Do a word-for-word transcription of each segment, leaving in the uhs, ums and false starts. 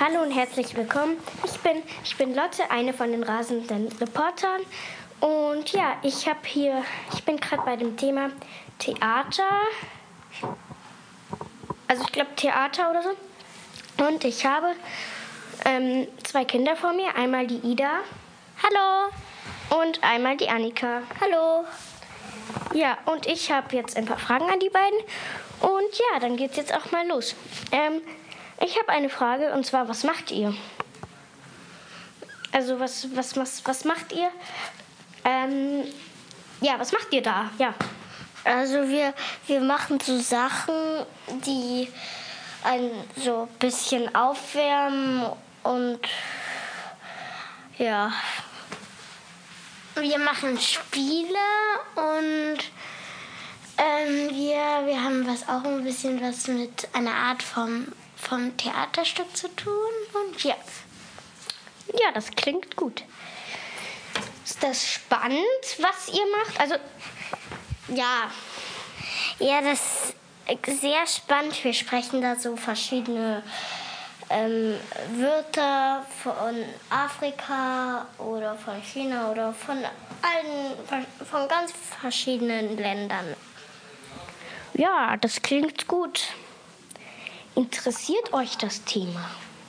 Hallo und herzlich willkommen. Ich bin, ich bin Lotte, eine von den rasenden Reportern. Und ja, ich habe hier, ich bin gerade bei dem Thema Theater. Also ich glaube Theater oder so. Und ich habe ähm, zwei Kinder vor mir. Einmal die Ida. Hallo. Und einmal die Annika. Hallo. Ja, und ich habe jetzt ein paar Fragen an die beiden. Und ja, dann geht's jetzt auch mal los. Ähm, ich habe eine Frage, und zwar, was macht ihr? Also, was, was, was, was macht ihr? Ähm, ja, was macht ihr da? Ja. Also wir, wir machen so Sachen, die ein so ein bisschen aufwärmen und ja. Wir machen Spiele und ähm, wir, wir haben was auch ein bisschen was mit einer Art vom, vom Theaterstück zu tun und ja. Ja, das klingt gut. Ist das spannend, was ihr macht? Also, Ja, ja, das ist sehr spannend. Wir sprechen da so verschiedene ähm, Wörter von Afrika oder von China oder von allen, von ganz verschiedenen Ländern. ja, das klingt gut. Interessiert euch das Thema?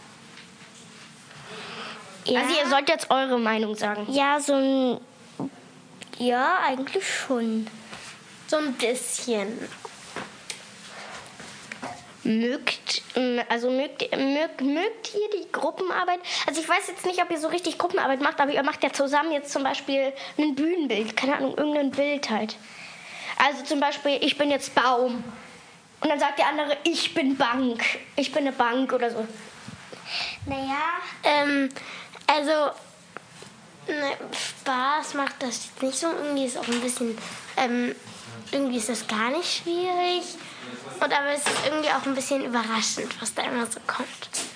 Ja, Also, ihr sollt jetzt eure Meinung sagen. ja, so ein, ja, eigentlich schon. So ein bisschen. Mögt, also mögt, mögt, mögt ihr die Gruppenarbeit? Also ich weiß jetzt nicht, ob ihr so richtig Gruppenarbeit macht, aber ihr macht ja zusammen jetzt zum Beispiel ein Bühnenbild, keine Ahnung, irgendein Bild halt. Also zum Beispiel, ich bin jetzt Baum. Und dann sagt der andere, ich bin Bank. Ich bin eine Bank oder so. Naja, ähm, also ne, Spaß macht das jetzt nicht so. Irgendwie ist auch ein bisschen, ähm, irgendwie ist das gar nicht schwierig. Und aber es ist irgendwie auch ein bisschen überraschend, was da immer so kommt.